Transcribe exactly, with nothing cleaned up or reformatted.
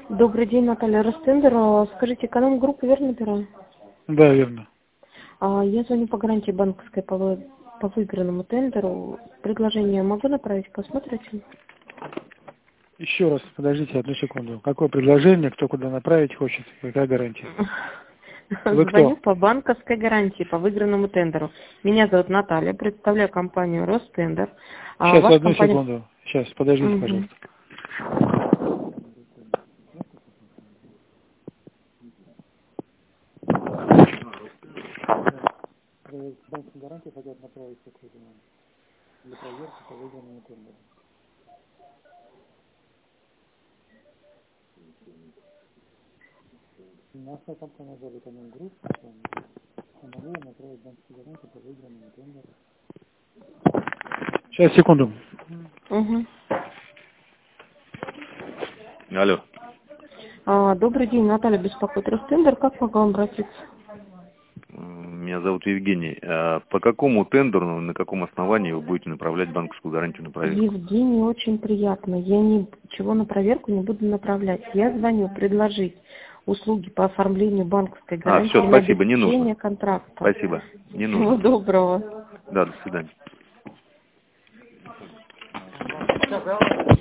Добрый день, Наталья Ростендер. А, Скажите, эконом-группу верно набираю? Да, верно. А, Я звоню по гарантии банковской по, вы- по выигранному тендеру. Предложение могу направить, посмотрите? Еще раз, подождите одну секунду. Какое предложение, кто куда направить хочет, какая гарантия? Вы Звоню кто? по банковской гарантии по выигранному тендеру. Меня зовут Наталья, представляю компанию Ростендер. А Сейчас, ваша одну компания... секунду. Сейчас, подождите, Мгм. пожалуйста. Банковская гарантия хотят направить такой для проверки по выигранному тендеру. Наша компания зовут Эконом Групп, могу вам направить банковскую гарантию по выигранному тендеру. Сейчас, секунду. Мгм. Алло. А, Добрый день, Наталья беспокоит Ростендер. Как могу вам обратиться? М, Меня зовут Евгений. А по какому тендеру, на каком основании вы будете направлять банковскую гарантию на проверку? Евгений, очень приятно. Я ничего на проверку не буду направлять. Я звоню предложить услуги по оформлению банковской А, гарантии все, на спасибо, не нужно. обеспечение контракта. Спасибо, не Всего нужно. доброго. Да, до свидания.